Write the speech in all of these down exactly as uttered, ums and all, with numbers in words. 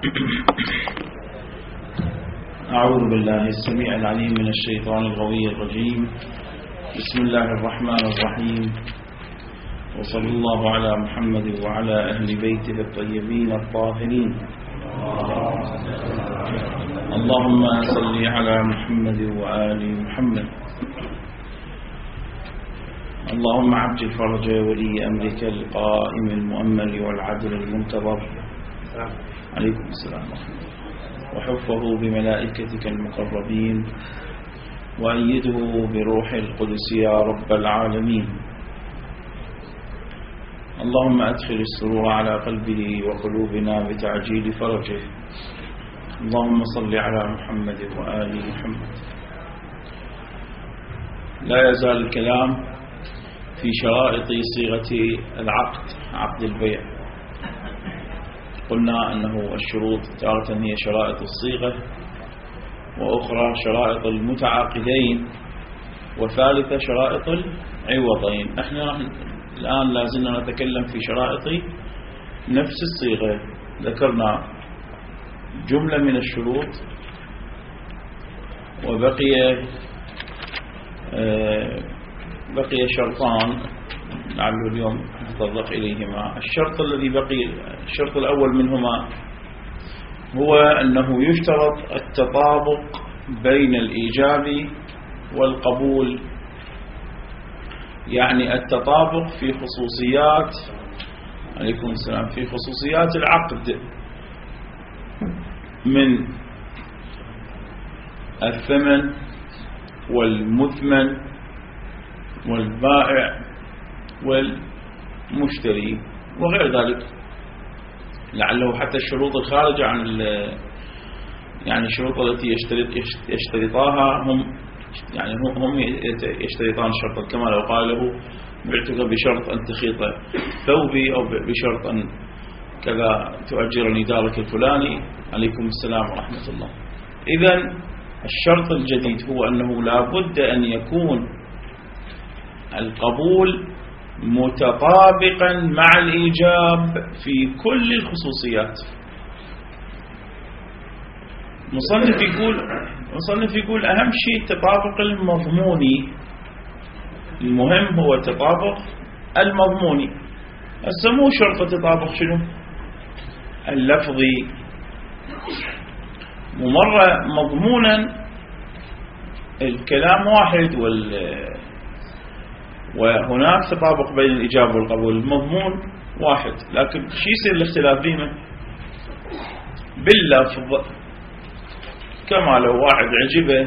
أعوذ بالله السميع العليم من الشيطان الغوي الرجيم. بسم الله الرحمن الرحيم، وصلى الله على محمد وعلى أهل بيته الطيبين الطاهرين. اللهم صل على محمد وآل محمد. اللهم عجل فرج ولي أمرك القائم المؤمل والعدل المنتظر عليكم السلام ورحمة الله، وحفظه بملائكتك المقربين، وأيده بروح القدس يا رب العالمين. اللهم أدخل السرور على قلبه وقلوبنا بتعجيل فرجه. اللهم صل على محمد وآل محمد. لا يزال الكلام في شرائط صيغة العقد، عقد البيع. قلنا أنه الشروط تارة هي شرائط الصيغة، وأخرى شرائط المتعاقدين، وثالثة شرائط العوضين. احنا الآن لازلنا نتكلم في شرائط نفس الصيغة. ذكرنا جملة من الشروط، وبقي بقي شرطان لعله اليوم نتطرق إليهما. الشرط الذي بقي، الشرط الأول منهما هو أنه يشترط التطابق بين الإيجاب والقبول، يعني التطابق في خصوصيات عليكم السلام في خصوصيات العقد، من الثمن والمثمن والبائع والمشتري وغير ذلك. لعله حتى الشروط الخارجة عن يعني الشروط التي يشترط يشترطاها هم يعني هم يشترطان شرطا، كما لو قال له بعتك بشرط أن تخيط ثوبي، أو بشرط أن كذا تؤجرني دارك الفلاني عليكم السلام ورحمة الله. إذن الشرط الجديد هو أنه لا بد أن يكون القبول متطابقا مع الإيجاب في كل الخصوصيات. مصنف يقول مصنف يقول أهم شيء التطابق المضموني. المهم هو التطابق المضموني. السمو شرط التطابق شنو؟ اللفظي. ومرة مضمونا الكلام واحد وال وهناك تطابق بين الإجابة والقبول. المضمون واحد، لكن شو يصير الاختلاف بينه؟ باللفظ. كما لو واحد عجبه،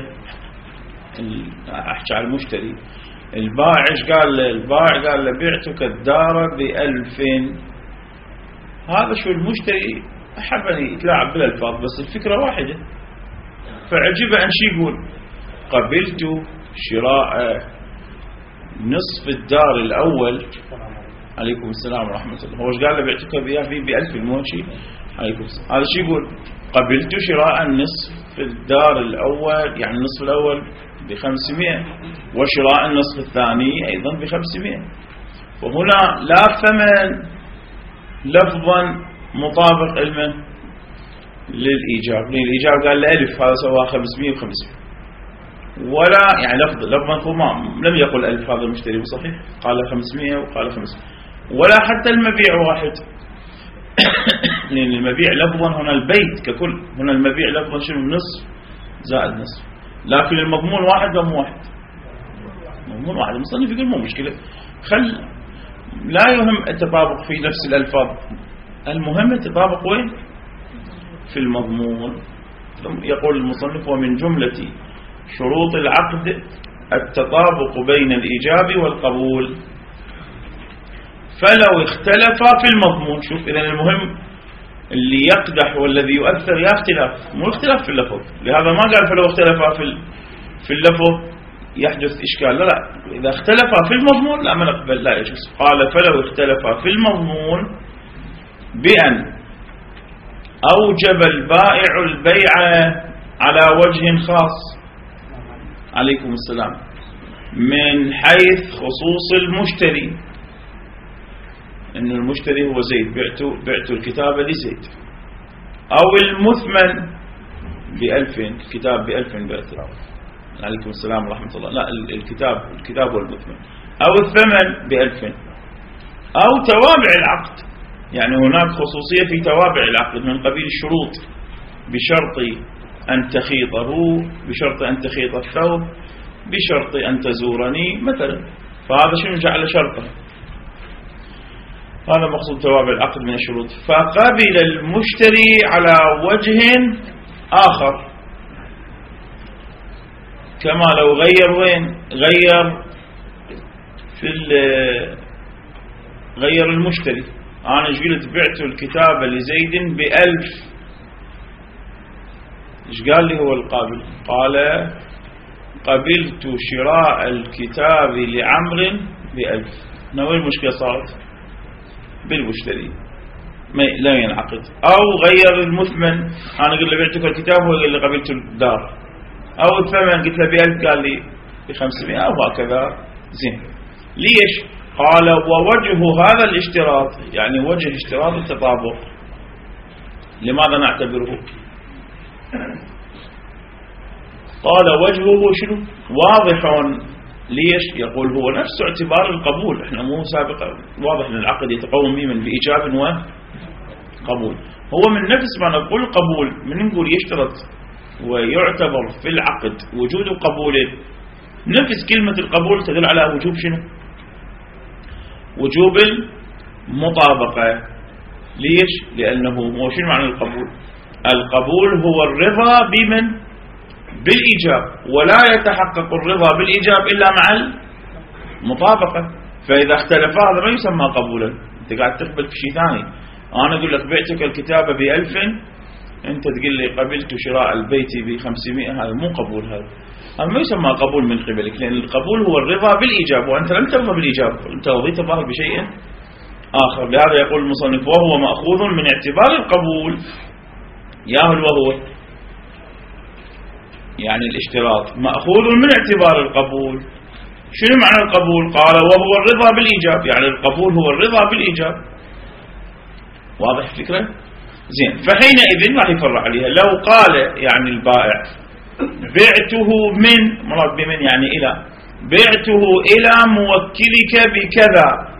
أحكي على المشتري، البائع قال له البائع قال له بعتك الدار بألفين. هذا شو المشتري أحب أن يتلاعب بالألفاظ، بس الفكرة واحدة. فعجبه أن شي يقول قبلت شراء نصف الدار الأول عليكم السلام ورحمة الله. هو قال له بعتك بيها بألف، مو شيء عليكم السلام. هذا شيء يقول قبلت شراء النصف الدار الأول، يعني النصف الأول بخمسمائة، وشراء النصف الثاني أيضا بخمسمائة. وهنا لا ثمن لفظا مطابق علما للإيجاب. للإيجاب قال له ألف، هذا سواه خمسمائة وخمسمائة، ولا يعني لفظ لفظا ما لم يقل ألف هذا المشتري صحيح، قال خمسمائة وقال خمسمائة. ولا حتى المبيع واحد، لأن المبيع لفظا هنا البيت ككل، هنا المبيع لفظا شنو؟ نصف زائد نصف. لكن المضمون واحد ولا مو واحد؟ مضمون واحد. المصنف يقول مو مشكلة، خل لا يهم التطابق في نفس الألفاظ، المهم التطابق وين؟ في المضمون. يقول المصنف ومن جملة شروط العقد التطابق بين الإيجاب والقبول، فلو اختلفا في المضمون. شوف، إذن المهم اللي يقدح والذي يؤثر يا اختلاف، مو اختلاف في اللفظ. لهذا ما قال فلو اختلفا في في اللفظ يحدث إشكال، لا لا، إذا اختلفا في المضمون لا ما نقبل، لا يجوز. قال فلو اختلفا في المضمون بأن أوجب البائع البيع على وجه خاص عليكم السلام من حيث خصوص المشتري، إن المشتري هو زيد، بعت بعت الكتابة لزيد، أو المثمن بألفين، الكتاب بألفين بألفين. عليكم السلام ورحمة الله. لا، الكتاب الكتاب والمثمن. أو الثمن بألفين. أو توابع العقد، يعني هناك خصوصية في توابع العقد من قبيل الشروط، بشرط أن تخيطه، بشرط أن تخيط الثوب، بشرط أن تزورني مثلا. فهذا شنو جعل شرطا؟ هذا مقصود توابع العقد من الشروط. فقبل المشتري على وجه آخر، كما لو غير وين؟ غير في غير المشتري. أنا ايش قلت؟ بعت الكتاب لزيد بألف. ايش قال لي هو القابل؟ قال قبلت شراء الكتاب لعمر بألف. وين المشكلة صارت؟ بالمشتري، لا ينعقد. أو غير المثمن، أنا قلت له بعتك الكتاب، هو قال لي قبلت الدار. أو الثمن قلت له بألف، قال لي بخمسمائة، أو هكذا. زين، ليش؟ قال ووجه هذا الاشتراط، يعني وجه اشتراط التطابق، لماذا نعتبره؟ قال وجهه شنو؟ واضح. ليش؟ يقول هو نفس اعتبار القبول. احنا مو سابقا واضح ان العقد يتقوم به من بإيجاب وقبول. هو من نفس ما نقول قبول، من نقول يشترط ويعتبر في العقد وجود قبوله، نفس كلمة القبول تدل على وجوب شنو؟ وجوب المطابقة. ليش؟ لأنه هو شنو معنى القبول؟ القبول هو الرضا بمن؟ بالإيجاب، ولا يتحقق الرضا بالإيجاب إلا مع المطابقة. فإذا اختلفا هذا ما يسمى قبولا، أنت قاعد تقبل في شيء ثاني. أنا أقول لك بعتك الكتابة بألف، أنت تقول لي قبلت شراء البيت بخمسمائة، هذا مو قبول. هذا هذا ما يسمى قبول من قبلك، لأن القبول هو الرضا بالإيجاب، وأنت لم ترضى بالإيجاب، أنت رضيت الله بشيء آخر. لهذا يقول المصنف وهو مأخوذ من اعتبار القبول. ياهل وهو يعني الاشتراط مأخوذ من اعتبار القبول. شنو معنى القبول؟ قال وهو الرضا بالإيجاب، يعني القبول هو الرضا بالإيجاب. واضح الفكرة؟ زين، فحينئذ راح يفرع عليها. لو قال يعني البائع بعته من، مراد بمن يعني إلى، بعته إلى موكلك بكذا،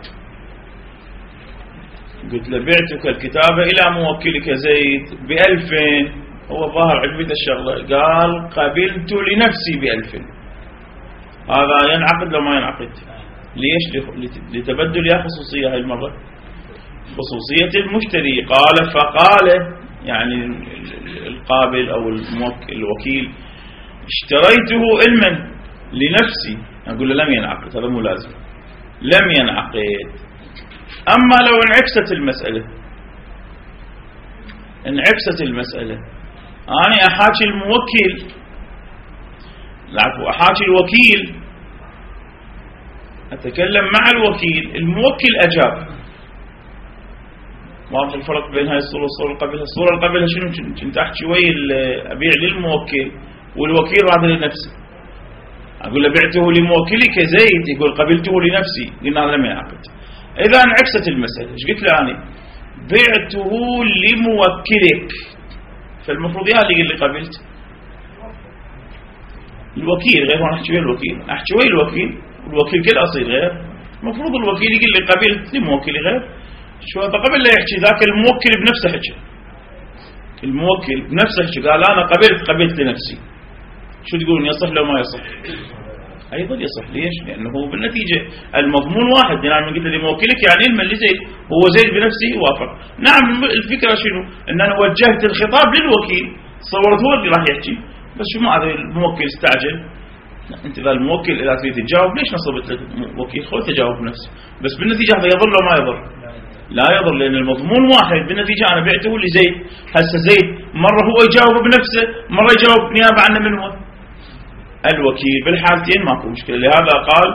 قلت له بعتك الكتابة إلى موكلك زيد بألفين، هو ظاهر عجبته الشغلة، قال قبلت لنفسي بألفين، هذا ينعقد لو ما ينعقد؟ ليش؟ لتبدل يا خصوصية هاي المرة، خصوصية المشتري. قال فقال يعني القابل أو الموكل الوكيل اشتريته علما لنفسي، أقول له لم ينعقد، هذا مو لازم، لم ينعقد. أما لو انعكست المسألة، انعكست المسألة، أنا أحاكي الموكل، العفو أحاكي الوكيل، أتكلم مع الوكيل، الموكل أجاب. واضح الفرق بين هاي الصورة والصورة اللي قبلها؟ الصورة اللي قبلها شنو؟ كنت أحكي شوي أبيع للموكل والوكيل راضي لنفسه، أقول له بعته لموكلك زيد، يقول قبلته لنفسي، قلنا هذا لم ينعقد. إذا انعكست المسألة، ايش قلت له أنا؟ بعته لموكلك، فالمفروض يا اللي قل لي قبلت الوكيل غير، وانا احكي ويا الوكيل، احكي ويا الوكيل، والوكيل كل اصيل غير، المفروض الوكيل يقول لي قبلت لموكلي غير. شو هذا؟ قبل لا يحكي ذاك الموكل بنفسه حكي، الموكل بنفسه حكي، قال انا قبلت قبلت لنفسي. شو تقولون، يصح لو ما يصح؟ ايضا يصح. ليش؟ لانه بالنتيجه المضمون واحد. يعني من قلت لي موكلك يعني علم اللي زيد، هو زيد بنفسه وافق. نعم، الفكره شنو؟ ان انا وجهت الخطاب للوكيل، صورت هو اللي راح يحكي، بس شو ما هذا الموكل استعجل. انت ذا الموكل اذا تريد تجاوب ليش نصبت لك وكيل؟ خذ تجاوب بنفسه، بس بالنتيجه هذا يضر ولا ما يضر؟ لا يضر، لان المضمون واحد. بالنتيجه انا بعته لزيد، هسه زيد مره هو يجاوب بنفسه، مره يجاوب نيابه عنه من هو الوكيل، بالحالتين ماكو مشكله. لهذا قال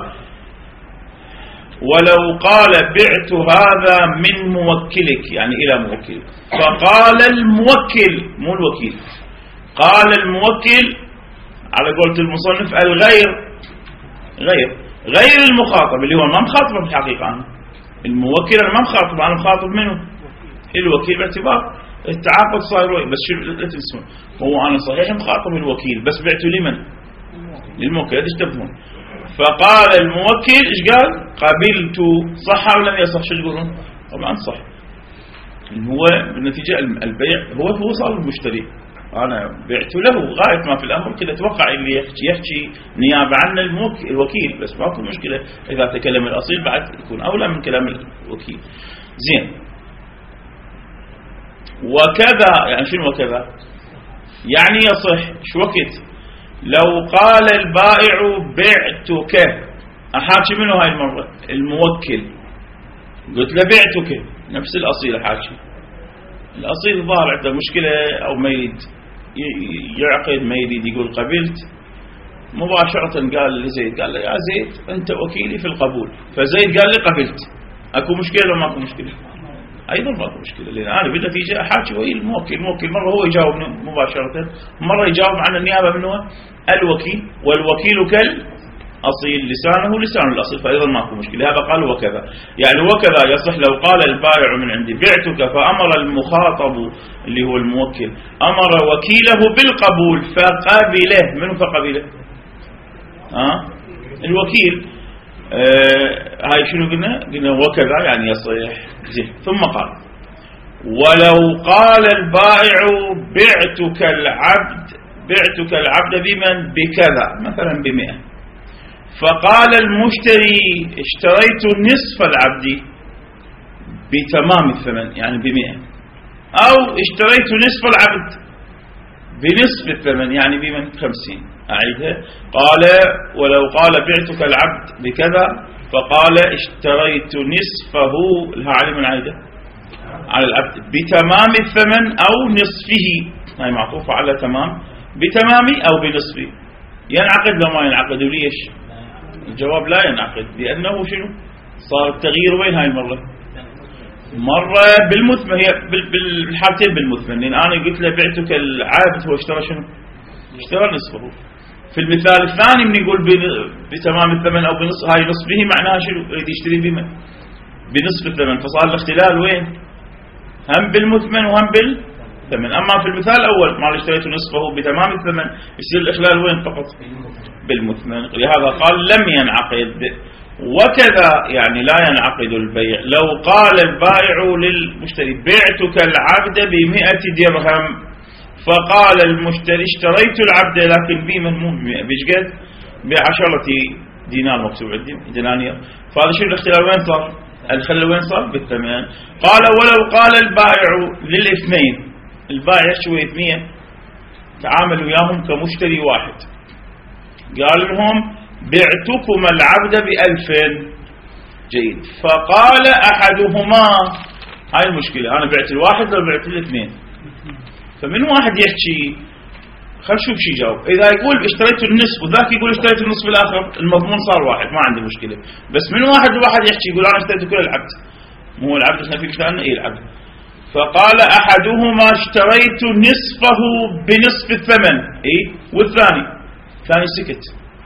ولو قال بعت هذا من موكلك يعني الى موكلك، فقال الموكل مو الوكيل، قال الموكل على قولة المصنف الغير، غير غير المخاطب اللي هو ما مخاطبه بالحقيقه، أنا الموكل انا ما مخاطب، انا مخاطب منه الوكيل، باعتبار التعاقد صار بس شو لا تنسون، هو أنا صحيح مخاطب الوكيل بس بعته لمن؟ للموكل. لا تشتبهون. فقال الموكل إيش قال؟ قبلت. صح ولا لم يصح؟ شو تقولون؟ طبعا صح. هو بالنتيجة البيع هو هو صار المشتري، أنا بعت له غاية ما في الأمر كده. توقع اللي يحكي, يحكي نيابة عن الوكيل بس ماكو مشكلة. إذا تكلم الأصيل بعد يكون أولى من كلام الوكيل. زين. وكذا يعني شنو وكذا؟ يعني يصح شو وقت لو قال البائع بعتك، أحاكي منه هاي المرة الموكل، قلت له بعتك نفس الأصيل أحاكي. الأصيل ظهر عنده مشكلة أو ما يريد يعقد، ما يريد يقول قبلت، مباشرة قال لزيد، قال له يا زيد أنت وكيلي في القبول. فزيد قال لي قبلت. أكو مشكلة ولا ماكو مشكلة؟ أيضا ماكو مشكلة، لأن أنا بالنتيجة أحاكي ويا الموكل. الموكل مرة هو يجاوب مباشرة، مرة يجاوب عن النيابة منه الوكيل، والوكيل كالأصيل لسانه لسان الأصيل، فأيضا ماكو مشكلة. هذا قال وكذا، يعني وكذا يصح لو قال البائع من عندي بعتك فأمر المخاطب اللي هو الموكل أمر وكيله بالقبول فقبله. منه فقبله؟ ها؟ الوكيل. آه هاي شنو قلنا؟ قلنا وكذا يعني يصح. زين. ثم قال ولو قال البائع بعتك العبد بعتك العبد بمن؟ بكذا، مثلا بمئة، فقال المشتري اشتريت نصف العبد بتمام الثمن يعني بمئة، أو اشتريت نصف العبد بنصف الثمن يعني بمن؟ خمسين. أعيدها. قال ولو قال بعتك العبد بكذا فقال اشتريت نصفه، لها علم العيدة على العبد بتمام الثمن أو نصفه، هاي معطوفة على تمام، بتمام أو بنصفه. ينعقد لو ما ينعقد؟ وليش؟ الجواب لا ينعقد، لأنه شنو؟ صار التغيير وين هاي المرة؟ مرة بالمثمن، هي بالحالتين بالمثمن، لأن أنا قلت له بعتك العبد هو اشترى شنو؟ اشترى نصفه. في المثال الثاني من يقول بتمام الثمن أو بنصف، هاي نصفه معناها شنو؟ يريد يشتري بما بنصف الثمن، فصار الاختلال وين؟ هم بالمثمن وهم بالثمن. أما في المثال الأول ما اشتريت نصفه بتمام الثمن يصير الإخلال وين فقط؟ بالمثمن. لهذا قال لم ينعقد. وكذا يعني لا ينعقد البيع لو قال البائع للمشتري بعتك العبد بمئة درهم، فقال المشتري اشتريت العبد لكن بمن؟ مو بمئة، بشقد؟ بعشرة دينار مكتوب عندي دنانير. فهذا شو الاختلاف وين صار؟ الخل وين صار؟ بالثمن. قال ولو قال البائع للاثنين، البائع شوية اثنين تعامل وياهم كمشتري واحد، قال لهم بعتكم العبد بألف. جيد. فقال أحدهما، هاي المشكلة، أنا بعت الواحد لو بعت الاثنين، فمن واحد يحكي خل شوف شي جاوب. إذا يقول اشتريت النصف وذاك يقول اشتريت النصف الآخر، المضمون صار واحد، ما عندي مشكلة. بس من واحد لواحد يحكي يقول أنا اشتريت كل العبد، مو العبد احنا في كتابنا إيه العبد. فقال أحدهما اشتريت نصفه بنصف الثمن، إيه، والثاني ثاني سكت،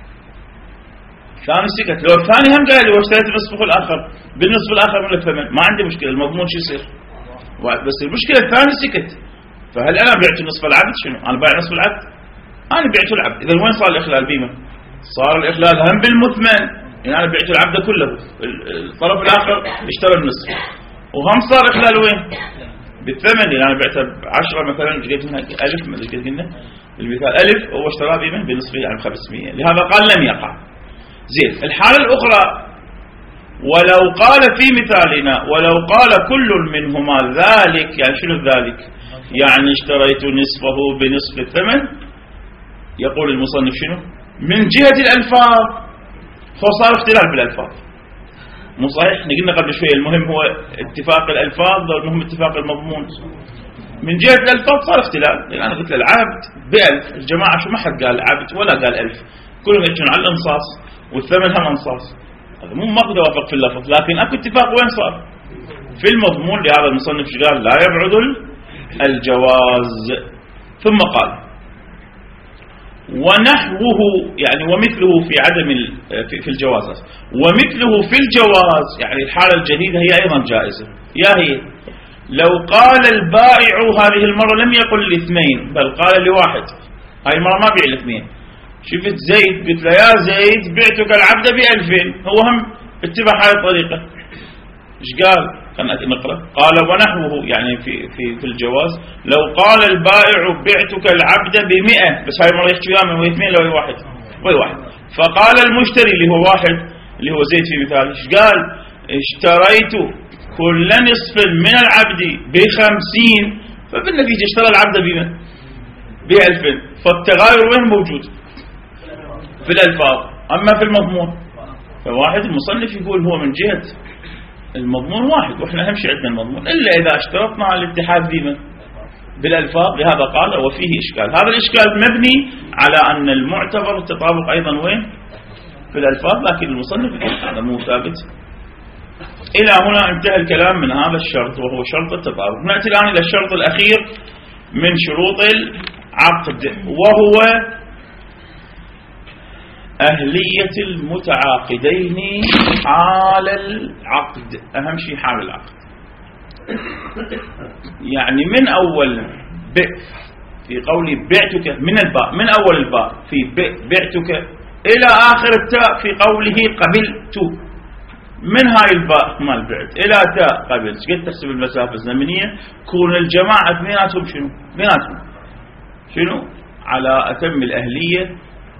ثاني سكت. لو الثاني هم قال لي واشتريت نصفه الآخر بالنصف الآخر من الثمن، ما عندي مشكلة، المضمون شو يصير؟ بس المشكلة الثاني سكت. فهل أنا بعت نصف العبد؟ شنو أنا بايع نصف العبد؟ أنا بعت العبد. إذا وين صار الإخلال بيمة؟ صار الإخلال هم بالمثمن، يعني أنا بعت العبد كله، الطرف الآخر اشترى النصف، وهم صار إخلال وين؟ بالثمن، يعني أنا بعته بعشرة مثلا، قلت منها ألف، ما قلت قلنا المثال ألف، هو اشترى بيمة بنصفه يعني خمسمية. لهذا قال لم يقع. زين. الحالة الأخرى ولو قال في مثالنا ولو قال كل منهما ذلك، يعني شنو ذلك؟ يعني اشتريت نصفه بنصف الثمن. يقول المصنف شنو؟ من جهة الألفاظ، فصار اختلاف بالألفاظ. مو صحيح؟ قلنا قبل شوية المهم هو اتفاق الألفاظ والمهم اتفاق المضمون. من جهة الألفاظ صار اختلاف، لأن أنا قلت العبد بألف، الجماعة شو ما حد قال عبد ولا قال ألف، كلهم يحكون على الانصاص والثمن هم انصاص. هذا مو ما أقدر أوافق في اللفظ، لكن أكو اتفاق وين صار؟ في المضمون. لهذا المصنف قال لا يبعد الجواز. ثم قال ونحوه، يعني ومثله في عدم في الجواز، ومثله في الجواز يعني الحالة الجديدة هي أيضا جائزة. يا هي لو قال البائع هذه المرة لم يقل لاثنين بل قال لواحد، هاي المرة ما بيع الاثنين، شفت زيد قلت له يا زيد بعتك العبد بألفين، هو هم اتبع هاي الطريقة، ايش قال؟ خلنا نقرأ. قال ونحوه يعني في في في الجواز، لو قال البائع بعتك العبد بمئة، بس هاي المرة يحكي وياه من اثنين لو واحد وي واحد، فقال المشتري اللي هو واحد اللي هو زيد في مثال، ايش قال؟ اشتريت كل نصف من العبد بخمسين، فبالنتيجة اشترى العبد بما بألفين، فالتغاير وين موجود؟ في الألفاظ. أما في المضمون فواحد المصنف يقول هو من جهة المضمون واحد، وإحنا همشي عندنا المضمون إلا إذا اشترطنا الاتحاد بما بالألفاظ، لهذا قال وفيه إشكال. هذا الإشكال مبني على أن المعتبر التطابق أيضا وين؟ في الألفاظ، لكن المصنف يقول هذا مو ثابت. إلى هنا انتهى الكلام من هذا الشرط وهو شرط التطابق. نأتي الآن إلى الشرط الأخير من شروط العقد وهو أهلية المتعاقدين حال العقد. أهم شيء حال العقد، يعني من أول ب في قولي بعتك من الباء، من أول الباء في ب بعتك إلى آخر التاء في قوله قبلت، من هاي الباء مال بعت إلى تاء قبلت، قد تحسب المسافة الزمنية كون الجماعة اثنيناتهم شنو؟ اثنيناتهم شنو؟ على أتم الأهلية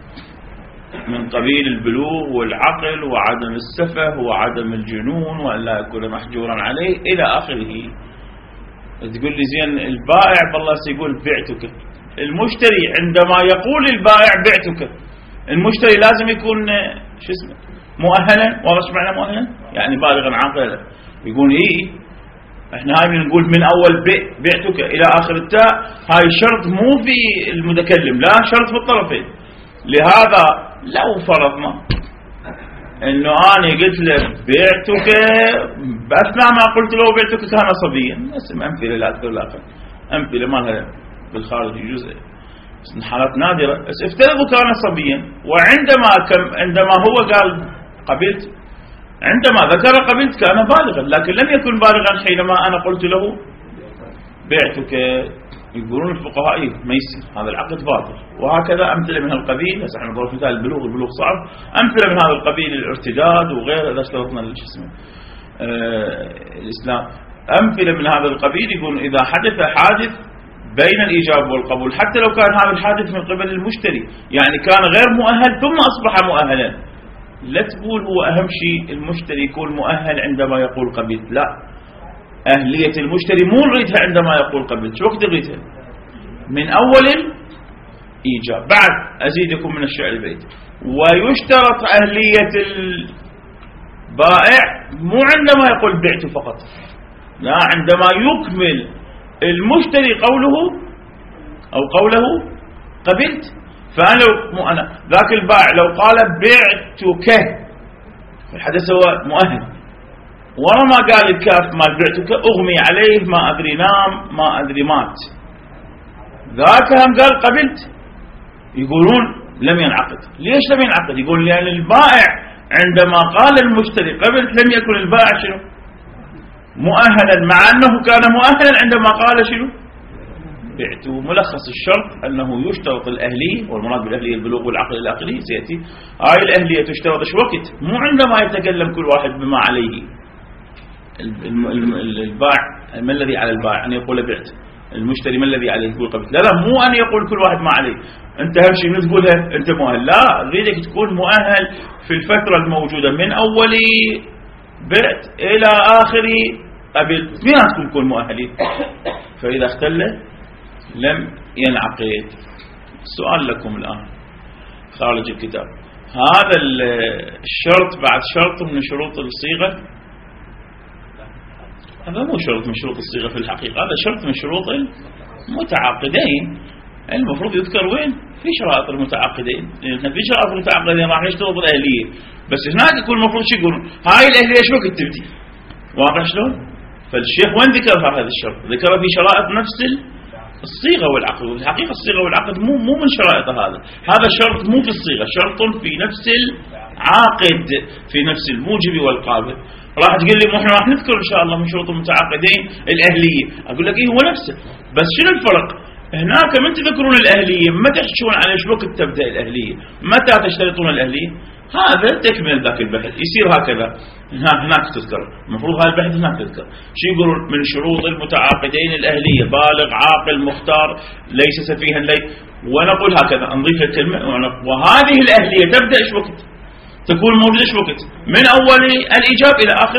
من قبيل البلوغ والعقل وعدم السفه وعدم الجنون وأن لا يكون محجورا عليه إلى آخره. تقول لي زين البائع بالله سيقول بعتك، المشتري عندما يقول البائع بعتك المشتري لازم يكون شو اسمه مؤهلا، واضح معنى مؤهلا؟ يعني بالغا عاقلا. يقول إيه احنا هاي بنقول من أول ب بعتك إلى آخر التاء، هاي شرط مو في المتكلم، لا شرط في الطرفين. لهذا لو فرضنا انه انا قلت له بعتك اثناء ما قلت له بعتك كان صبيا، اسم امثله لا اذكر الاخر، امثله ما لها بالخارج يجوز حالات نادره، بس افترضوا كان صبيا، وعندما كم عندما هو قال قبلت، عندما ذكر قبلت كان بالغا، لكن لم يكن بالغا حينما انا قلت له بعتك. يقولون الفقهاء ما يصير هذا العقد باطل. وهكذا أمثلة من القبيل، هسه احنا نضرب مثال البلوغ، البلوغ صعب، أمثلة من هذا القبيل الارتداد وغيره إذا اشترطنا شو اسمه آه الإسلام، أمثلة من هذا القبيل. يقول إذا حدث حادث بين الإيجاب والقبول، حتى لو كان هذا الحادث من قبل المشتري، يعني كان غير مؤهل ثم أصبح مؤهلا، لا تقول هو أهم شيء المشتري يكون مؤهل عندما يقول قبلت، لا، أهلية المشتري مو نريدها عندما يقول قبلت، شو وقت نريدها؟ من أول الإيجاب. بعد أزيدكم من الشعر بيت، ويشترط أهلية البائع مو عندما يقول بعت فقط، لا، عندما يكمل المشتري قوله أو قوله قبلت. فأنا لو مو أنا ذاك البائع لو قال بعتك، الحدث هو مؤهل، ورا ما قال الكاف مال بعتك أغمي عليه ما أدري نام ما أدري مات، ذاك هم قال قبلت، يقولون لم ينعقد. ليش لم ينعقد؟ يقول لأن البائع عندما قال المشتري قبلت لم يكن البائع شنو مؤهلا، مع أنه كان مؤهلا عندما قال شنو بعت. ملخص الشرط أنه يشترط الأهلية، والمراد بالأهلية البلوغ والعقل العقلي سيأتي. هاي الأهلية تشترط ايش وقت؟ مو عندما يتكلم كل واحد بما عليه. البائع ما الذي على البائع أن يقول بعت، المشتري ما الذي عليه يقول قبلت، لا لا مو أن يقول كل واحد ما عليه، أنت أهم شيء من تقولها أنت مؤهل، لا، أريدك تكون مؤهل في الفترة الموجودة من أول بعت إلى آخر قبلت، اثنين تكون مؤهلين. فإذا اختل لم ينعقد. السؤال لكم الآن خارج الكتاب، هذا الشرط بعد شرط من شروط الصيغة، هذا مو شرط من شروط الصيغة في الحقيقة، هذا شرط من شروط المتعاقدين. المفروض يذكر وين؟ في شرائط المتعاقدين، لأن في شرائط المتعاقدين راح يشترط الأهلية، بس هناك يكون المفروض شو يقولون؟ هاي الأهلية شو وقت تبدي؟ واضح شلون؟ فالشيخ وين ذكر هذا الشرط؟ ذكر في شرائط نفس الصيغة والعقد، والحقيقة الصيغة والعقد مو مو من شرائط هذا، هذا شرط مو في الصيغة، شرط في نفس العاقد، في نفس الموجب والقابل. راح تقول لي مو احنا راح نذكر ان شاء الله من شروط المتعاقدين الاهليه، اقول لك ايه هو نفسه، بس شنو الفرق؟ هناك من تذكرون الاهليه متى تحكون على شو وقت تبدا الاهليه؟ متى تشترطون الاهليه؟ هذا تكمل ذاك البحث يصير هكذا، هناك تذكر، المفروض هذا البحث هناك تذكر. شو يقولون من شروط المتعاقدين الاهليه؟ بالغ عاقل مختار ليس سفيها لي، ونقول هكذا نضيف الكلمه، وهذه الاهليه تبدا ايش وقت؟ تكون موجوده ايش وقت؟ من اول الايجاب الى اخر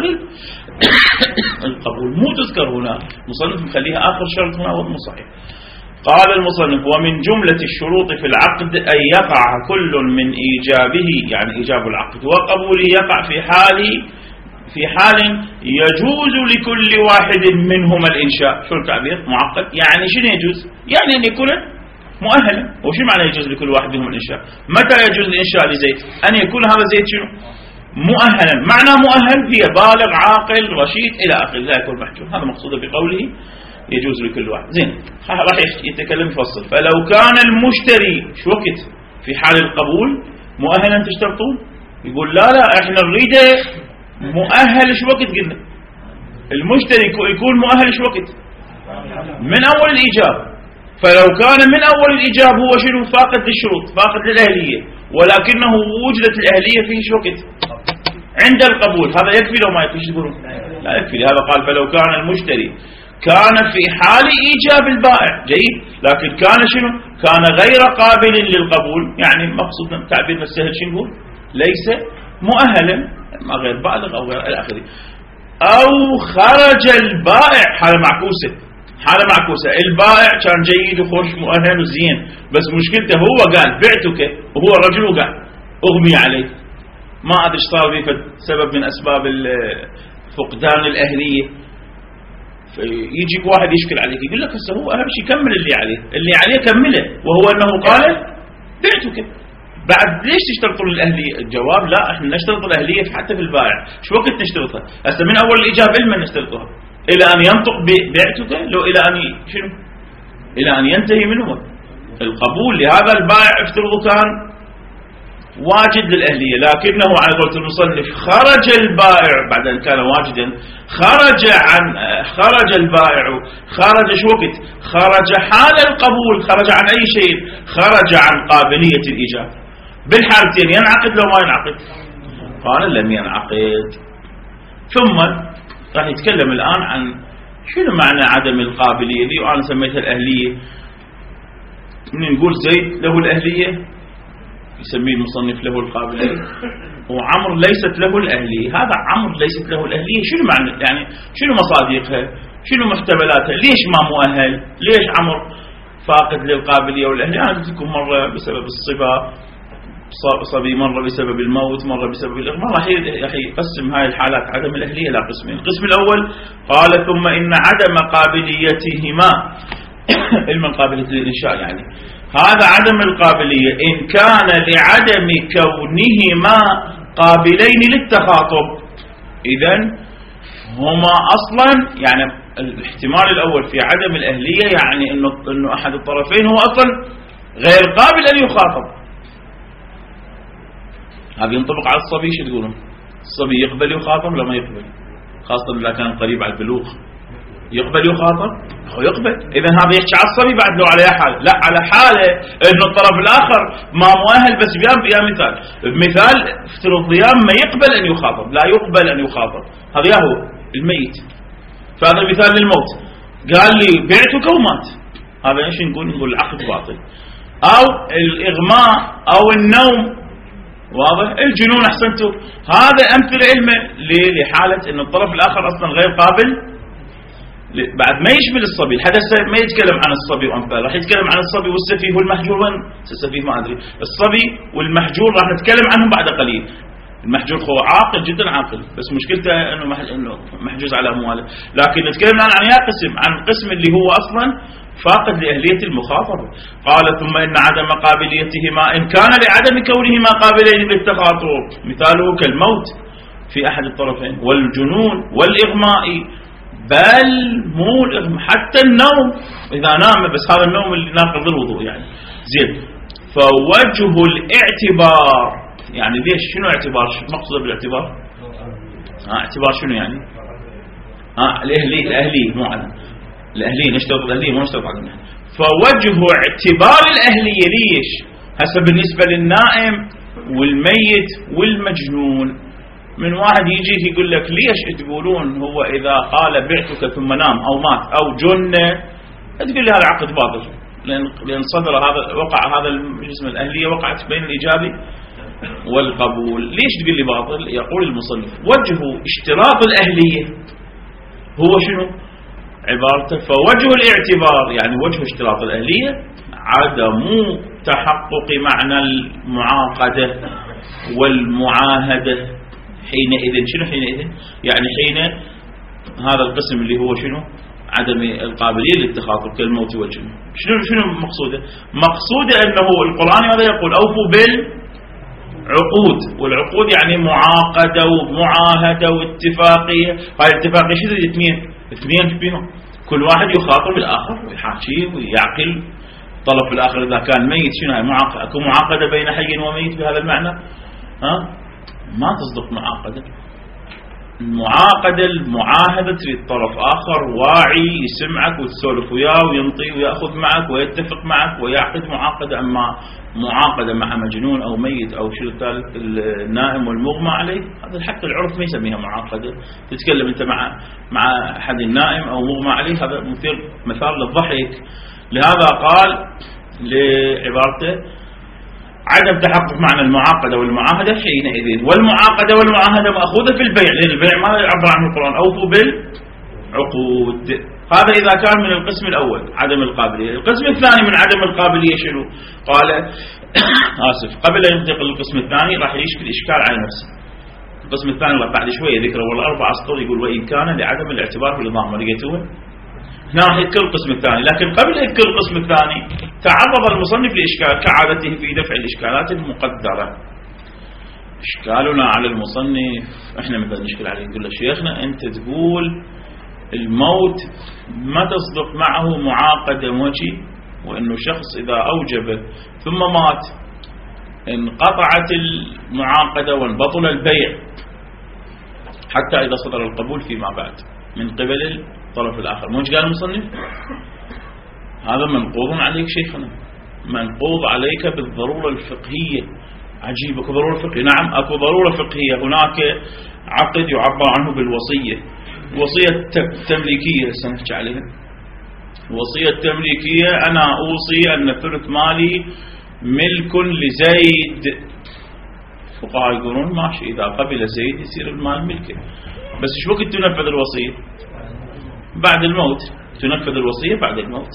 القبول، مو تذكر هنا، مصنف مخليها اخر شرط هنا وهو صحيح. قال المصنف: ومن جملة الشروط في العقد أن يقع كل من إيجابه، يعني إيجاب العقد، وقبوله يقع في حال في حال يجوز لكل واحد منهما الإنشاء. شو التعبير؟ معقد، يعني شنو يجوز؟ يعني أن يكون مؤهلا. وشو معنى يجوز لكل واحد منهم الإنشاء؟ متى يجوز الإنشاء لزيد؟ أن يكون هذا زيد شنو؟ مؤهلا. معنى مؤهل هي بالغ عاقل رشيد إلى آخره، لا يكون محجوب. هذا مقصود بقوله يجوز لكل واحد. زين، راح يتكلم يفصل. فلو كان المشتري شو وقت في حال القبول مؤهلا تشترطون؟ يقول لا لا احنا نريده مؤهل. شو وقت قلنا؟ المشتري يكون مؤهل شو وقت؟ من اول الايجاب. فلو كان من اول الايجاب هو شنو؟ فاقد للشروط، فاقد للاهليه، ولكنه وجدت الاهليه فيه شو وقت؟ عند القبول. هذا يكفي لو ما يكفي؟ يقولون لا يكفي. هذا قال فلو كان المشتري كان في حال إيجاب البائع جيد، لكن كان شنو؟ كان غير قابل للقبول، يعني مقصود تعبير السهل شنو نقول؟ ليس مؤهلا، ما غير بالغ أو غير إلى آخره. أو خرج البائع، حالة معكوسة، حالة معكوسة، البائع كان جيد وخرج مؤهل وزين، بس مشكلته هو قال بعتك وهو الرجل وقال أغمي عليه، ما أدري ايش صار به سبب من أسباب فقدان الأهلية. يجيك واحد يشكل عليك يقول لك هسه هو اهم شيء كمل اللي عليه، اللي عليه كمله، وهو انه قال بعتك. بعد ليش تشترطون الاهليه؟ الجواب لا، احنا نشترط الاهليه حتى في البائع. شو وقت نشترطها؟ هسه من اول الايجاب لمن نشترطها؟ الى ان ينطق بعتك، لو الى ان شنو؟ الى ان ينتهي منه القبول. لهذا البائع افترضوا كان واجد للأهلية، لكنه على قولة المصنف خرج البائع بعد أن كان واجدا، خرج عن خرج البائع، خرج شو وقت؟ خرج حال القبول، خرج عن أي شيء؟ خرج عن قابلية الإيجاب. بالحالتين ينعقد لو ما ينعقد؟ قال لم ينعقد. ثم راح يتكلم الآن عن شنو معنى عدم القابلية دي، وأنا سميتها الأهلية. من نقول زيد له الأهلية يسميه المصنف له القابلية، وعمر ليست له الأهلية. هذا عمر ليست له الأهلية شنو معنى؟ يعني شنو مصادقها؟ شنو محتملاتها؟ ليش ما مؤهل؟ ليش عمر فاقد للقابلية والأهلية؟ أنا قلت لكم مرة بسبب الصبا، صبي مرة بسبب الموت، مرة بسبب الإغماء. راح يقسم هاي الحالات عدم الأهلية إلى قسمين. القسم الأول قال ثم إن عدم قابليتهما علما قابلية الإنشاء، يعني هذا عدم القابلية إن كان لعدم كونهما قابلين للتخاطب. إذن هما أصلا، يعني الاحتمال الأول في عدم الأهلية يعني إنه, إنه أحد الطرفين هو أصلا غير قابل أن يخاطب. هذا ينطبق على الصبي. شو تقولون؟ الصبي يقبل يخاطب ولا ما يقبل؟ خاصة إذا كان قريب على البلوغ يقبل يخاطب؟ هو يقبل. إذا هذا يحكي على الصبي بعد لو على حالة، لا على حالة إنه الطرف الآخر ما مؤهل. بس بيان بيان مثال بمثال افترض ضيام ما يقبل أن يخاطب، لا يقبل أن يخاطب، هذا هو الميت. فهذا مثال للموت، قال لي بعتك ومات، هذا ايش نقول؟ نقول العقد باطل. أو الإغماء أو النوم، واضح؟ الجنون أحسنتوا، هذا أمثلة علمه لحالة إن الطرف الآخر أصلا غير قابل. بعد ما يشمل الصبي، الحدث ما يتكلم عن الصبي وأمثاله، راح يتكلم عن الصبي والسفيه والمحجور. السفيه ما أدري، الصبي والمحجور راح نتكلم عنهم بعد قليل. المحجور هو عاقل جدا عاقل، بس مشكلته انه انه محجوز على امواله. لكن نتكلم الان عن يا قسم، عن القسم اللي هو اصلا فاقد لاهليه المخاطبه. قال ثم ان عدم قابليتهما ان كان لعدم كونهما قابلين للتخاطب، مثاله كالموت في احد الطرفين، والجنون والاغماء، بل مو الاغماء حتى النوم اذا نام، بس هذا النوم اللي ناقض الوضوء يعني. زين، فوجه الاعتبار يعني ليش؟ شنو اعتبار؟ شو مقصود بالاعتبار؟ ها اعتبار شنو يعني؟ ها الأهلي الأهلي مو عدم الأهلية، نشترط الأهلية مو نشترط عدم. فوجه اعتبار الأهلية ليش؟ هسه بالنسبة للنائم والميت والمجنون، من واحد يجي يقول لك ليش تقولون هو إذا قال بعتك ثم نام أو مات أو جن تقول لي هذا عقد باطل، لأن لأن صدر هذا وقع هذا الجسم الأهلية وقعت بين الإيجاب والقبول. ليش تقول لي باطل؟ يقول المصنف وجه اشتراط الأهلية هو شنو؟ عبارته فوجه الاعتبار يعني وجه اشتراط الأهلية عدم تحقق معنى المعاقدة والمعاهدة حينئذ. شنو حينئذ؟ يعني حين هذا القسم اللي هو شنو؟ عدم القابلية للتخاطب كالموت والجنون. شنو شنو مقصوده؟ مقصوده أنه القرآن هذا يقول أوفوا بالعقود، والعقود يعني معاقدة ومعاهدة واتفاقية. هاي الاتفاقية شو تريد؟ اثنين اثنين بينهم، كل واحد يخاطب الآخر ويحاكي ويعقل طرف الآخر إذا كان ميت. شنو هاي معاقدة؟ أكو معاقدة بين حي وميت بهذا المعنى؟ ها ما تصدق معاقدة. المعاقدة المعاهدة تريد طرف آخر واعي يسمعك وتسولف وياه وينطي ويأخذ معك ويتفق معك ويعقد معاقدة. أما معاقدة مع مجنون أو ميت أو شو الثالث النائم والمغمى عليه، هذا حتى العرف ما يسميها معاقدة. تتكلم أنت مع مع أحد النائم أو مغمى عليه، هذا مثير مثال للضحك. لهذا قال لعبارته عدم تحقق معنى المعاقدة والمعاهدة حينئذ. والمعاقدة والمعاهدة مأخوذة في البيع، لأن البيع ما يعبر عنه القرآن أوفوا بالعقود. هذا إذا كان من القسم الأول عدم القابلية. القسم الثاني من عدم القابلية شنو؟ قال آسف قبل أن ينتقل للقسم الثاني راح يشكل إشكال على نفسه. القسم الثاني بعد شوية ذكره والأربع أسطر يقول وإن كان لعدم الاعتبار في الإضافة. لقيتوه؟ هنا راح يذكر القسم الثاني، لكن قبل يذكر القسم الثاني تعرض المصنف لإشكال كعادته في دفع الإشكالات المقدرة. إشكالنا على المصنف احنا مثلا نشكل عليه نقول له شيخنا أنت تقول الموت ما تصدق معه معاقدة وجه، وأنه شخص إذا أوجب ثم مات انقطعت المعاقدة وانبطل البيع حتى إذا صدر القبول فيما بعد من قبل الطرف الآخر. مو قال المصنف هذا منقوض عليك شيخنا، منقوض عليك بالضرورة الفقهية. عجيب، اكو ضرورة فقهية؟ نعم اكو ضرورة فقهية. هناك عقد يعبر عنه بالوصية، الوصية التمليكية سنحكي عليها. الوصية التمليكية أنا أوصي أن ثلث مالي ملك لزيد. فقهاء يقولون ماشي إذا قبل زيد يصير المال ملكه، بس شو وقت تنفذ الوصية؟ بعد الموت. تنفذ الوصية بعد الموت.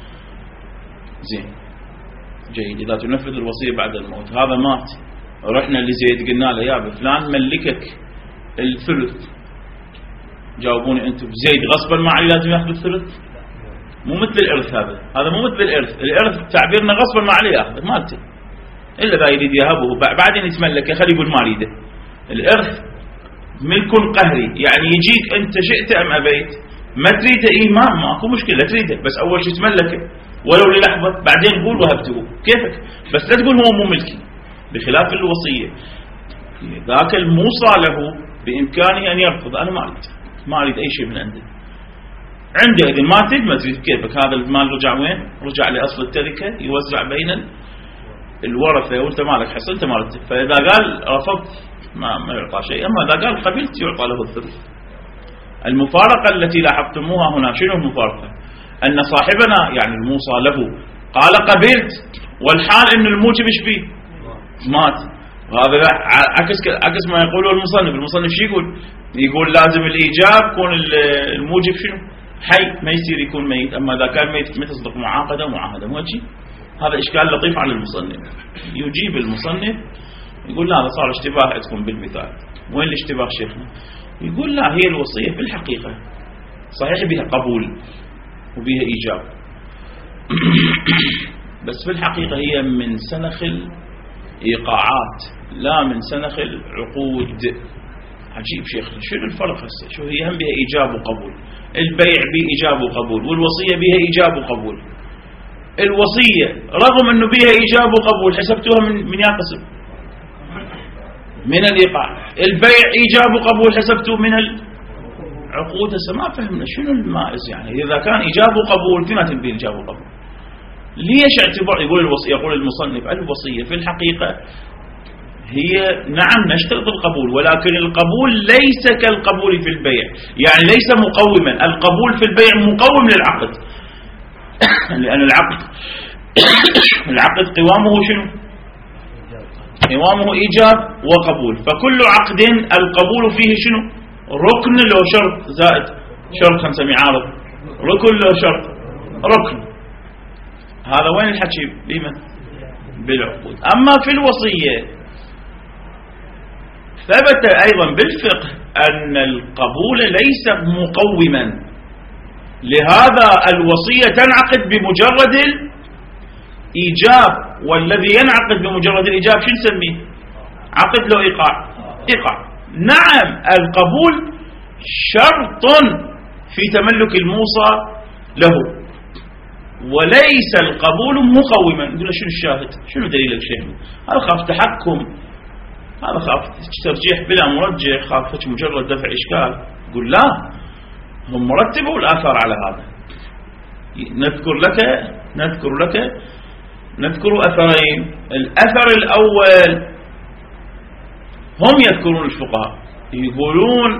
زين جيد، إذا تنفذ الوصية بعد الموت هذا مات، رحنا لزيد قلنا له يا فلان ملكك الثلث، جاوبوني أنتم زيد غصبا ما عليه لازم يأخذ الثلث؟ مو مثل الإرث، هذا هذا مو مثل الإرث. الإرث تعبيرنا غصبا ما عليه يأخذ مالته، إلا إذا يريد يهبه بعدين يتملك خلي يقول ما أريده. الإرث ملك قهري، يعني يجيك أنت شئت أم أبيت، ما تريده إيمان ماكو مشكلة تريده، بس أول شيء تملكه ولو للحظة، بعدين قول وهبته كيفك، بس لا تقول هو مو ملكي. بخلاف الوصية ذاك الموصى له بإمكانه أن يرفض، أنا ما أريد ما أريد أي شيء من عنده، عنده إذن ما تريد ما تريد كيفك. هذا المال رجع وين؟ رجع لأصل التركة يوزع بين الورثة وأنت مالك حصل أنت مالك. فإذا قال رفضت ما ما يعطى شيء، أما إذا قال قبلت يعطى له الثلث. المفارقة التي لاحظتموها هنا شنو المفارقة؟ أن صاحبنا يعني الموصى له قال قبلت، والحال أن الموجب ايش فيه؟ مات. وهذا عكس عكس ما يقوله المصنف. المصنف شو يقول؟ يقول لازم الإيجاب يكون الموجب شنو؟ حي، ما يصير يكون ميت. أما إذا كان ميت ما تصدق معاقدة ومعاهدة. مو شيء. هذا إشكال لطيف على المصنف. يجيب المصنف يقول لا هذا صار اشتباه عندكم بالمثال. وين الاشتباه شيخنا؟ يقول لا هي الوصية في الحقيقة صحيح بها قبول وبها إيجاب بس في الحقيقة هي من سنخ الإيقاعات لا من سنخ العقود. عجيب شيخنا، شنو الفرق هسه؟ شو هي هم بها إيجاب وقبول، البيع به إيجاب وقبول، والوصية بها إيجاب وقبول. الوصية رغم أنه بها إيجاب وقبول حسبتوها من من يا قسم؟ من الإيقاع. البيع إيجاب وقبول حسبته من العقود. هسه ما فهمنا شنو المائز يعني. إذا كان إيجاب وقبول فيما تنبي إيجاب وقبول؟ ليش اعتبار يقول الوصية، يقول المصنف الوصية في الحقيقة هي نعم نشترط القبول، ولكن القبول ليس كالقبول في البيع، يعني ليس مقوما. القبول في البيع مقوم للعقد لأن العقد العقد قوامه شنو؟ قوامه إيجاب وقبول. فكل عقد القبول فيه شنو؟ ركن لو شرط زائد شرط خمسمائة عارض، ركن لو شرط ركن. هذا وين الحكي؟ بما بالعقود. أما في الوصية ثبت أيضا بالفقه أن القبول ليس مقوما، لهذا الوصية تنعقد بمجرد الإيجاب، والذي ينعقد بمجرد الإيجاب شو نسميه؟ عقد له إيقاع. إيقاع. نعم القبول شرط في تملك الموصى له، وليس القبول مقوما. نقول له شنو الشاهد؟ شنو دليل الشيء؟ هذا خاف تحكم، هذا خاف ترجيح بلا مرجح، خاف مجرد دفع إشكال. قل لا، هم مرتبوا الآثار على هذا. نذكر لك نذكر لك نذكر أثرين. الأثر الأول هم يذكرون الفقهاء يقولون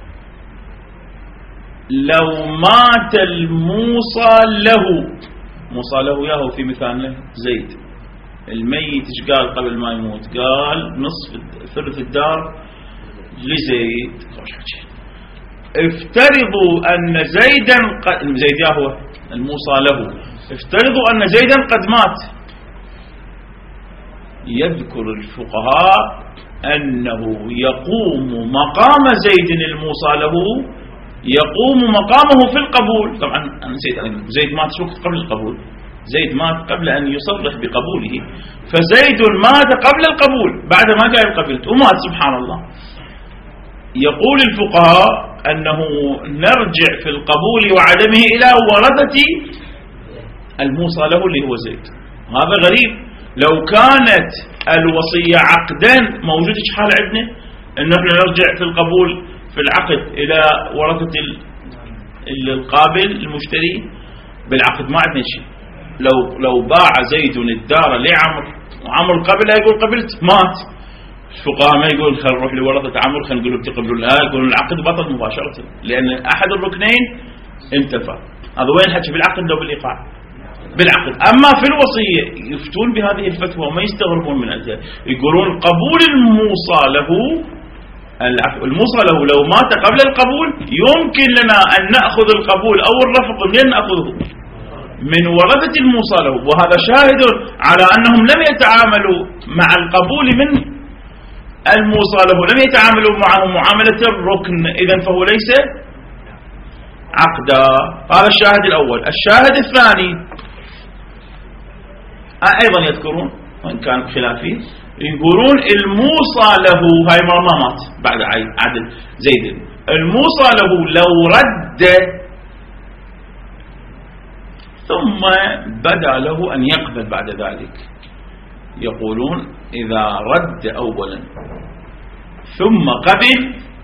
لو مات الموصى له، موصى له ياهو في مثال زيد، الميت ايش قال قبل ما يموت؟ قال نصف ثلث الدار لزيد. افترضوا أن زيدا قد زيد ياهو الموصى له، افترضوا أن زيدا قد مات. يذكر الفقهاء أنه يقوم مقام زيد الموصى له، يقوم مقامه في القبول. طبعا أنا نسيت، زيد مات شو قبل القبول؟ زيد مات قبل أن يصرح بقبوله، فزيد مات قبل القبول بعد ما قال قبلت ومات سبحان الله. يقول الفقهاء أنه نرجع في القبول وعدمه إلى ورثة الموصى له اللي هو زيد. هذا غريب. لو كانت الوصية عقدا موجود ايش حال عندنا؟ أنه احنا نرجع في القبول في العقد إلى ورثة القابل المشتري. بالعقد ما عندنا شيء. لو لو باع زيد الدار لعمر وعمر قبل يقول قبلت مات، الفقهاء ما يقول خل نروح لورثة عمر خل نقول بتقبلوا، لا يقولون العقد بطل مباشرة لأن أحد الركنين انتفى. هذا وين الحكي؟ بالعقد لو بالإيقاع؟ بالعقد. أما في الوصية يفتون بهذه الفتوى وما يستغربون من أجلها، يقولون قبول الموصى له، الموصى له لو مات قبل القبول يمكن لنا أن نأخذ القبول أو الرفض. منين نأخذه؟ من ورثة الموصى له. وهذا شاهد على أنهم لم يتعاملوا مع القبول من الموصى له، لم يتعاملوا معه معاملة الركن، إذن فهو ليس عقدا. هذا الشاهد الأول. الشاهد الثاني أيضا يذكرون وإن كان خلافي، يقولون الموصى له هاي ما مات بعد عدل زيد، الموصى له لو رد ثم بدا له أن يقبل بعد ذلك، يقولون إذا رد أولا ثم قبل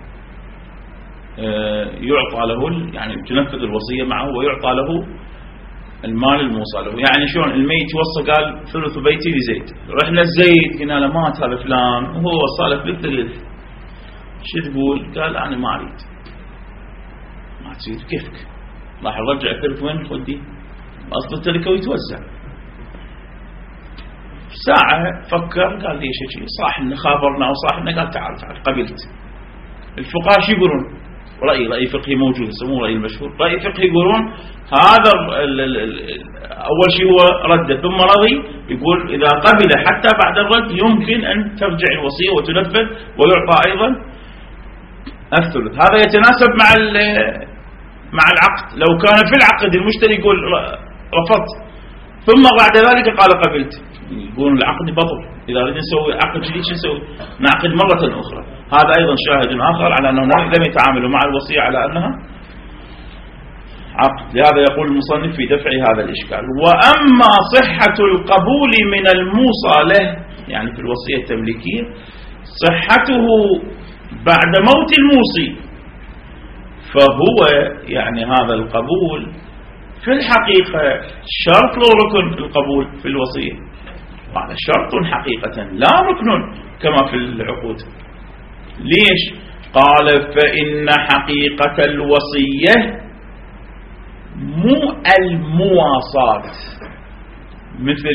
يعطى له، يعني تنفذ الوصية معه ويعطى له المال الموصى له. يعني شلون الميت وصى قال ثلث بيتي لزيد، رحنا الزيد قلنا له مات هذا فلان وهو وصى له ثلث ثلث، شو تقول؟ قال أنا ما أريد. ما تصير كيفك، راح يرجع الثلث وين خدي؟ أصل التركة ويتوزع. ساعة فكر قال ليش شيء صاحنا خابرنا وصاحنا قال تعال تعال قبلت. الفقهاء شو يقولون؟ رأي رأي فقهي موجود يسموه رأي المشهور. رأي فقهي يقولون هذا ال ال ال أول شيء هو رد ثم رضي، يقول إذا قبل حتى بعد الرد يمكن أن ترجع الوصية وتنفذ ويعطى أيضا الثلث. هذا يتناسب مع مع العقد. لو كان في العقد المشتري يقول رفضت ثم بعد ذلك قال قبلت، يقول العقد بطل. إذا نريد نسوي عقد جديد شو نسوي؟ نعقد مرة أخرى. هذا أيضا شاهد آخر على أنهم لم يتعاملوا مع الوصية على أنها عقد. لهذا يقول المصنف في دفع هذا الإشكال. وأما صحة القبول من الموصى له، يعني في الوصية التمليكية، صحته بعد موت الموصي، فهو يعني هذا القبول في الحقيقة شرط لو ركن القبول في الوصية، هذا شرط حقيقة لا ركن كما في العقود. ليش؟ قال فإن حقيقة الوصية مو المواصاة مثل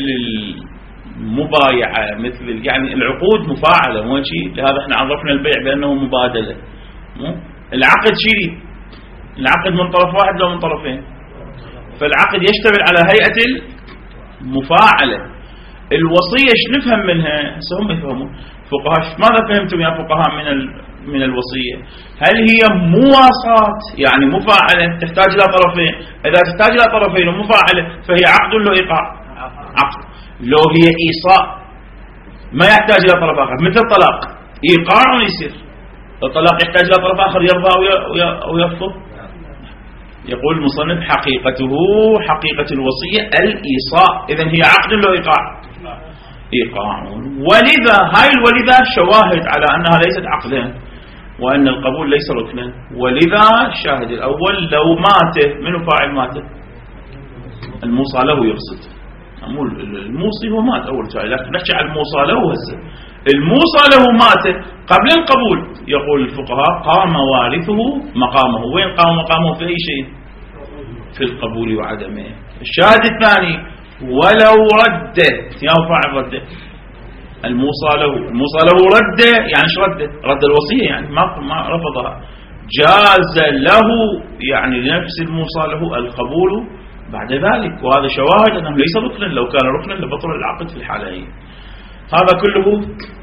المبايعة، مثل يعني العقود مفاعلة مو شيء، لهذا احنا عرفنا البيع بأنه مبادلة. العقد شيء، العقد من طرف واحد لو من طرفين، فالعقد يشتمل على هيئة المفاعلة. الوصية ايش نفهم منها؟ هسه هم يفهمون فقهاء. ماذا فهمتم يا فقهاء من ال... من الوصية؟ هل هي مواصاة يعني مفاعلة تحتاج إلى طرفين؟ إذا تحتاج إلى طرفين ومفاعلة فهي عقد لو إيقاع؟ عقد. لو هي إيصاء ما يحتاج إلى طرف آخر مثل الطلاق، إيقاع يصير. الطلاق يحتاج إلى طرف آخر يرضى أو يرفض. يقول المصنف حقيقته حقيقة الوصية الإيصاء، إذن هي عقد لو إيقاع؟ إيقاع. ولذا هاي الولذا شواهد على أنها ليست عقدا وأن القبول ليس ركنا. ولذا الشاهد الأول لو مات، من فاعل مات؟ الموصى له يقصد، الموصي هو مات أول شيء، لكن نحكي عن الموصى له هسه. الموصى له مات قبل القبول، يقول الفقهاء قام وارثه مقامه. وين قام مقامه؟ في أي شيء؟ في القبول وعدمه. الشاهد الثاني ولو رد، يا فاعل رد الموصى له، الموصى له رد يعني ايش رد؟ رد الوصية يعني ما ما رفضها، جاز له يعني لنفس الموصى له القبول بعد ذلك. وهذا شواهد أنه ليس ركنا، لو كان ركنا لبطل العقد في الحالة. هذا كله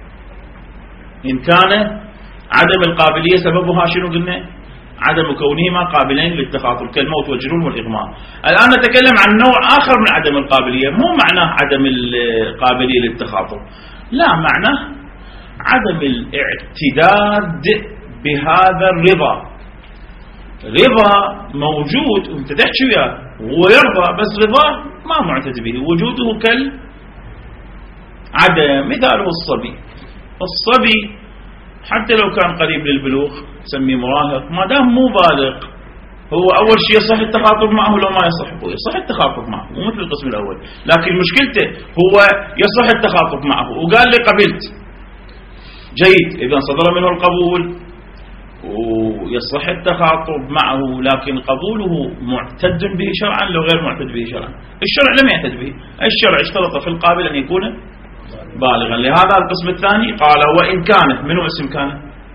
إن كان عدم القابلية سببها شنو قلنا؟ عدم كونهما قابلين للتخاطب كالموت والجنون والإغماء. الآن نتكلم عن نوع آخر من عدم القابلية، مو معناه عدم القابلية للتخاطب، لا، معناه عدم الاعتداد بهذا الرضا. رضا موجود وانت تحكي وياه ويرضى، بس رضاه ما معتد به، وجوده كال عدم. مثاله الصبي، الصبي حتى لو كان قريب للبلوغ سميه مراهق، ما دام مو بالغ هو أول شيء يصح التخاطب معه لو ما يصح، هو يصح التخاطب معه مو مثل القسم الأول، لكن مشكلته هو يصح التخاطب معه وقال لي قبلت، جيد، إذا صدر منه القبول ويصح التخاطب معه، لكن قبوله معتد به شرعا لو غير معتد به شرعا. الشرع لم يعتد به، الشرع اشترط في القابل أن يكون بالغا. لهذا القسم الثاني قال وإن كانت، منو اسم كان؟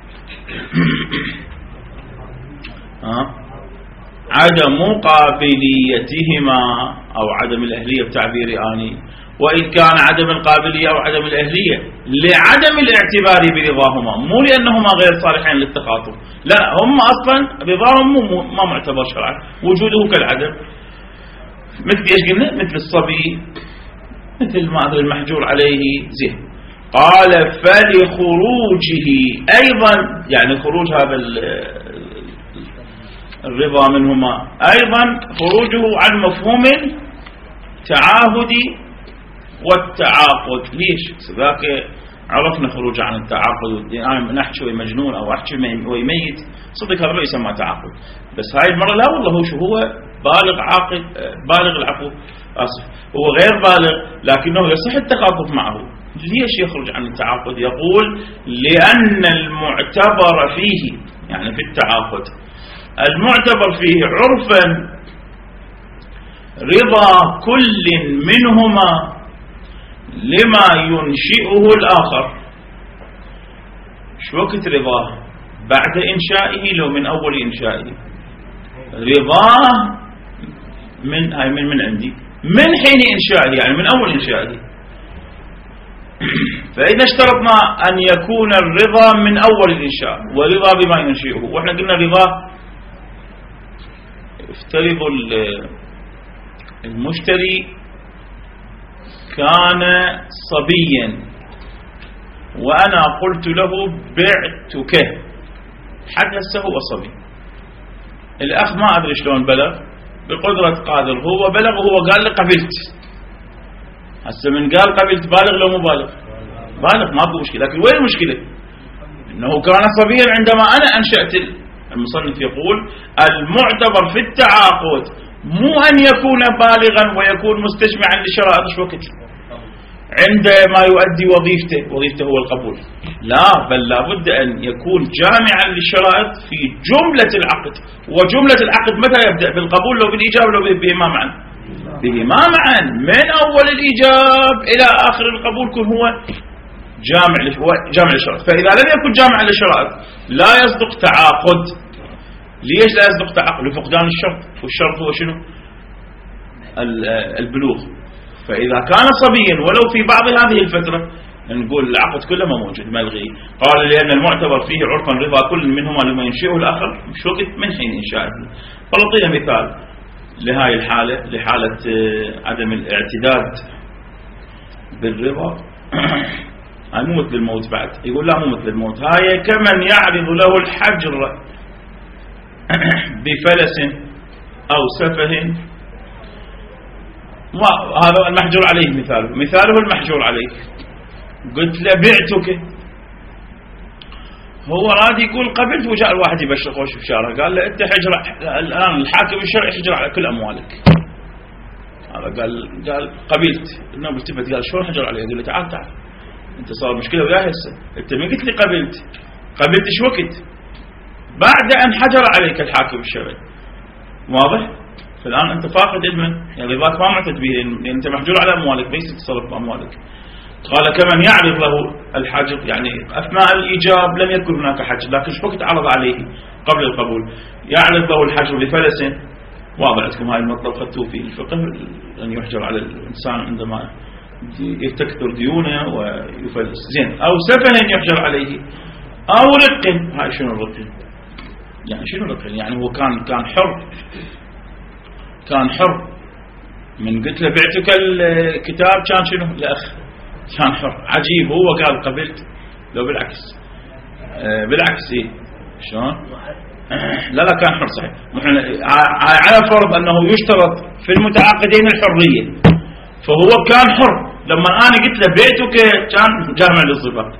آه. عدم قابليتهما أو عدم الأهلية بتعبير آني، وإن كان عدم القابلية أو عدم الأهلية لعدم الاعتبار برضاهما، مو لأنهما غير صالحين للتخاطب، لا، هم أصلا رضاهم مو ما معتبر شرعا، وجوده كالعدم. مثل ايش قلنا؟ مثل الصبي، مثل ما أدري المحجور عليه زين. قال فلخروجه أيضا، يعني خروج هذا الرضا منهما أيضا خروجه عن مفهوم التعاهد والتعاقد. ليش؟ ذاك عرفنا خروج عن التعاقد، يعني نحكي شوي مجنون أو أحكي ويميت، صدق هذا يسمى تعاقد، بس هاي المرة لا والله هو شو هو بالغ عاقل، بالغ العفو آسف، هو غير بالغ لكنه يصح التخاطب معه. ليش يخرج عن التعاقد؟ يقول لأن المعتبر فيه، يعني في التعاقد المعتبر فيه عرفا رضا كل منهما لما ينشئه الآخر. شو وقت رضاه؟ بعد إنشائه لو من أول إنشائه؟ رضاه من هاي من من عندي من حين إنشائه، يعني من أول إنشائه. فإذا اشترطنا أن يكون الرضا من أول الإنشاء ورضا بما ينشئه، وإحنا قلنا رضا افترض المشتري كان صبيا وأنا قلت له بعتك، حدث هو صبي، الأخ ما أدري شلون بلغ، بقدرة قادر هو بلغ وهو قال لي قبلت. هسه من قال قبلت بالغ لو مو بالغ؟ بالغ، ما في مشكلة، لكن وين المشكلة؟ إنه كان صبيا عندما أنا أنشأت. المصنف يقول المعتبر في التعاقد مو أن يكون بالغا ويكون مستجمعا لشرائط وقت عندما يؤدي وظيفته، وظيفته هو القبول، لا، بل لابد أن يكون جامعا للشرائط في جملة العقد. وجملة العقد متى يبدأ؟ بالقبول لو بالإيجاب لو بهما معا؟ بهما معا، من أول الإيجاب إلى آخر القبول يكون هو جامع جامع للشرائط. فإذا لم يكن جامعا للشرائط لا يصدق تعاقد. ليش لا يصدق تعاقد؟ لفقدان الشرط، والشرط هو شنو؟ البلوغ. فإذا كان صبيا ولو في بعض هذه الفترة نقول العقد كله ما موجود ملغي. قال لأن المعتبر فيه عرفا رضا كل منهما لما ينشئه الآخر مش وقت من حين إنشائه. فلطينا مثال لهاي الحالة، لحالة عدم الاعتداد بالرضا. هاي مو مثل الموت بعد. يقول لا مو مثل الموت، هاي كمن يعرض له الحجر بفلس أو سفه. هذا المحجور عليه مثاله، مثاله المحجور عليه. قلت له بعتك، هو راد يقول قبلت، وجاء الواحد يبشر خوش بشاره قال له انت حجر الان الحاكم الشرعي حجر على كل اموالك. هذا قال قال قبلت. النبي التفت قال شلون حجر عليه؟ يقول له تعال تعال انت صار مشكله وياه هسه، انت من قلت لي قبلت؟ قبلت ايش وقت؟ بعد ان حجر عليك الحاكم الشرعي. واضح؟ فالآن أنت فاقد علما، يعني رضاك ما معتد به لأن أنت محجور على أموالك، ليس تتصرف بأموالك. قال كمن يعرض له الحجر، يعني أثناء الإيجاب لم يكن هناك حجر، لكن شو وقت عرض عليه قبل القبول؟ يعرض له الحجر لفلس. واضح عندكم هاي المطلب خدتوه في الفقه، أن يحجر على الإنسان عندما تكثر ديونه ويفلس. زين. أو سفه يحجر عليه، أو رق. هاي شنو الرق؟ يعني شنو الرق؟ يعني هو كان كان حر، كان حر. من قلت له بعتك الكتاب كان شنو؟ الأخ كان حر. عجيب، هو قال قبلت، لو بالعكس آه بالعكس إيه شلون؟ لا لا كان حر صحيح. على فرض أنه يشترط في المتعاقدين الحرية، فهو كان حر. لما أنا قلت له بعتك كان جامع للصفات.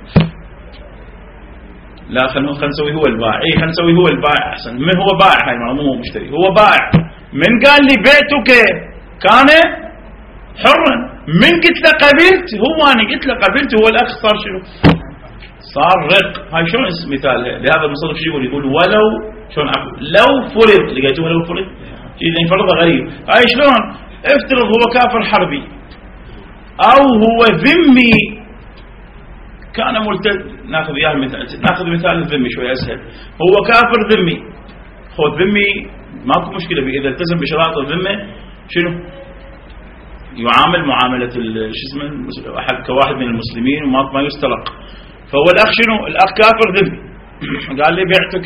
لا خلنا خلنا نسوي هو البائع. إيه خلنا نسوي هو البائع أحسن. من هو بائع؟ هاي مو مشتري، هو بائع. من قال لي بعتك كان حرا، من قلت له قبلت، هو أنا قلت له قبلت، هو الأخ صار شنو؟ صار رق. هاي شلون مثال لهذا المصنف شو يقول؟ يقول ولو شلون عفوا لو فرض. لقيتوه لو فرض؟ إذا فرضه غريب. هاي شلون؟ افترض هو كافر حربي أو هو ذمي كان ملتزم. ناخذ اياه مثال، ناخذ مثال الذمي شوي اسهل. هو كافر ذمي، هو ذمي ماكو مشكله فيه، اذا التزم بشرائط الذمه شنو؟ يعامل معامله شو اسمه احد كواحد من المسلمين وما ما يسترق. فهو الاخ شنو؟ الاخ كافر ذمي. قال لي بعتك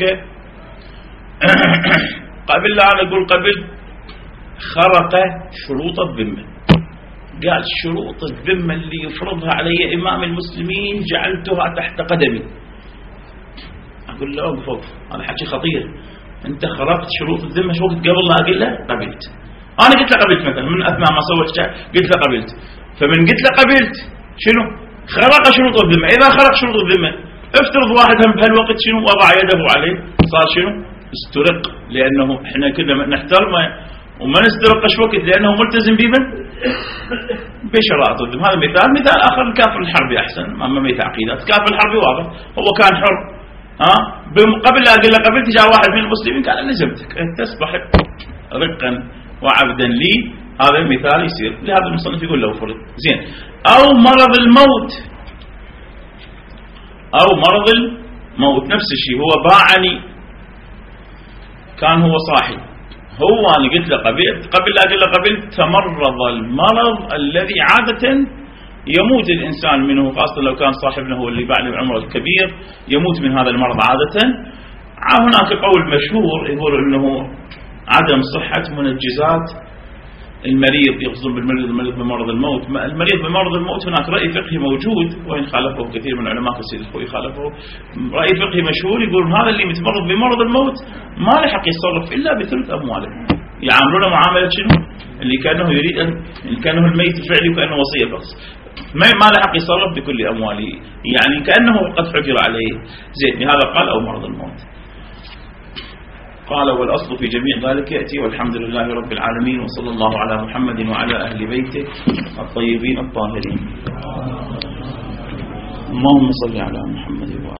قبل لا انا اقول قبل، خرق شروط الذمه. قال شروط الذمة اللي يفرضها علي إمام المسلمين جعلتها تحت قدمي. أقول له أوقف، هذا حكي خطير. أنت خرقت شروط الذمة شو وقت قبل لا أقول له قبلت. أنا قلت له قبلت مثلا من أثناء ما سويت شيء قلت له قبلت. فمن قلت له قبلت شنو؟ خرق شروط الذمة. إذا خرق شروط الذمة افترض واحد هم بهالوقت شنو وضع يده عليه، صار شنو؟ استرق. لأنه إحنا كنا نحترمه وما نسترق شو وقت لأنه ملتزم بمن؟ بشرائط الذمة. هذا مثال. مثال آخر الكافر الحربي أحسن، أما ما تعقيدات. كافر الحربي واضح، هو كان حر. ها قبل لا أقول له قبلت جاء واحد من المسلمين قال لزمتك تصبح رقا وعبدا لي. هذا المثال يصير. لهذا المصنف يقول له فرض. زين. أو مرض الموت، أو مرض الموت نفس الشيء. هو باعني، كان هو صاحي، هو أنا قلت له قبلت، قبل لا أقول له قبلت تمرض المرض الذي عادة يموت الإنسان منه، خاصة لو كان صاحبنا هو اللي بعد العمر الكبير يموت من هذا المرض عادة. هناك قول مشهور يقول أنه عدم صحة منجزات المريض، يقصدون بالمريض المريض بمرض الموت. المريض بمرض الموت هناك رأي فقهي موجود وإن خالفه كثير من علماء كثير الخوي خالفه. رأي فقهي مشهور يقول هذا اللي متمرض بمرض الموت ما له حق يتصرف إلا بثلث أمواله. يعاملونه معاملة شنو؟ اللي كانه يريد أن اللي كانه الميت الفعلي وكأنه وصية بس. ما ما له حق يصرف بكل أمواله، يعني كأنه قد حجر عليه. زين، لهذا قال أو مرض الموت. قال والأصل في جميع ذلك يأتي. والحمد لله رب العالمين، وصلى الله على محمد وعلى أهل بيته الطيبين الطاهرين. اللهم صل على محمد وعلى